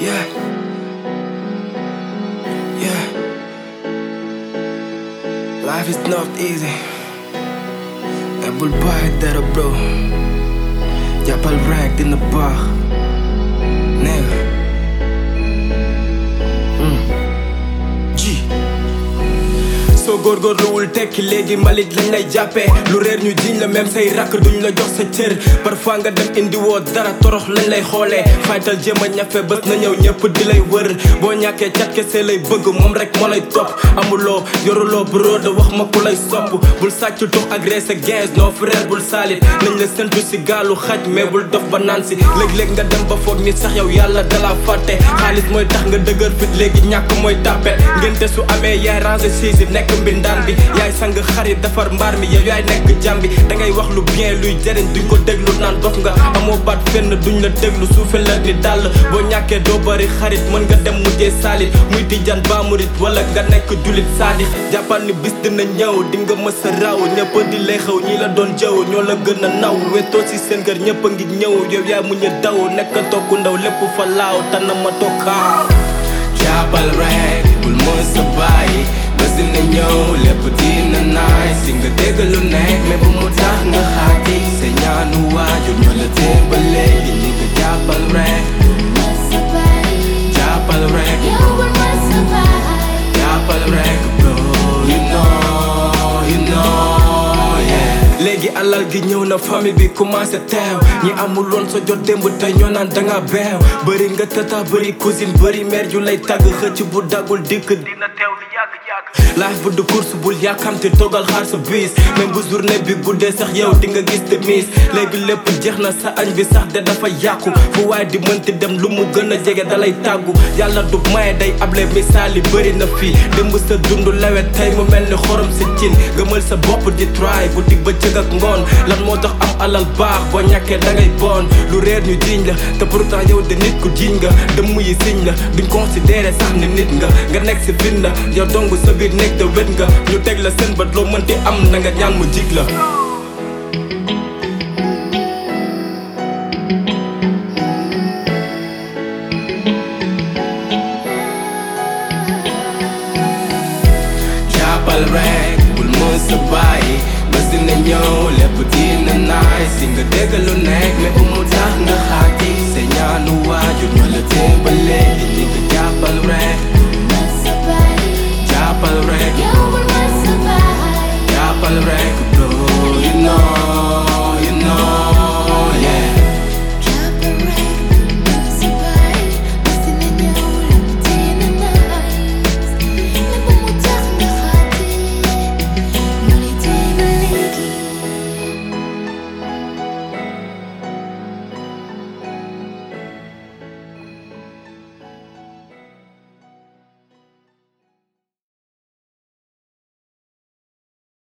Yeah, yeah. Life is not easy. Ebul bàyyi dara bro. Jàppal rek dina baax. Nigga. soo góorgóorluwul tekki léegi mbalit lañ lay jàppee lu réer ñu jiñ la même say rakk duñ la jox sa cër parfois nga dem indi woo dara torox lañ lay xoolee faytal jéem a ñafe bés na ñëw ñëpp di lay wër boo ñàkkee cat kese lay bëgg moom rek moo lay topp amuloo yoruloo broda wax ma ku lay sopp bul sàcc tox agressé 15 non frère bul saalit nañ la sentu si gaalu xaj mais bul dof ba naan si léeg-léeg nga dem ba foog ni sax yow yàlla dala fàtte xaalis mooy tax nga dëgër fit léegi ñàkk mooy tàppet ngénte su amee yaay ranger siisi nekk mbindaan bi yaay sang xarit defar mbaar mi yow yaay nekk jàmbi dangay wax lu bien luy jëriñ duñ ko déglu naan dof nga amoo baat fenn duñ la déglu suufe la ni dàll boo ñàkkee doo bari xarit mën nga dem mujjee saalit muy tijaan ba murit wala nga nekk julit saadix jàppal ni bis dina ñëw di nga mës a raw ñëpp di lay xew ñi la doon jëw ñoo la gën a naw wetoo si seen kër ñëpp a ngi ñëw yow yaay muñ a daw nekk tokku ndaw lépp fa laaw tànn ma tokkaaw jàppal rek bul mës a bàyyi bés dina ñëw lépp dina naay si nga dégg lu nekk mais bu mu tax nga xaati sa ñaanu waajur ñoo la teel ba léegi ñi nga jàppal rek jàppal rek jàppal rek bro you know yeah léegi alal gi ñëw na famille bi commencé teew ñi amul woon sa jot démb tey ñoo naan danga beew bëri nga tata bëri cousine bëri mère ju lay tàgg xëcc bu daggul dikk dina teew lu yàgg-yàgg life bu du course bul yàkkamte toogal xaar sa bis même bu journée bi guddee sax yow di nga gis te miis léegi lépp jeex na sa añ bi sax de dafa yàqu fu waaye di mënti dem lu mu gën a jege dalay tàggu yàlla du maye day able misaal yi bëri na fii démb sa dund lewet tey mu mel ni xorom si cin gëmal sa bopp di try bu dig ba cëg ak ngoon lan moo tax am alal baax boo ñàkkee dangay bon lu réer ñu jiiñ la te pourtant yow de nit ku jiiñ nga dëmm yi siñ la duñ considéré sax ni nit nga nekk si fitna yow dong sa biir nekk te wet nga ñu teg la seen bët loo mënti am na nga ñaan mu jig la jàppal rek bul mës a bàyyi bés dina ñëw lépp dina naay si nga dégg lu nekk mais bu mu tax nga xaat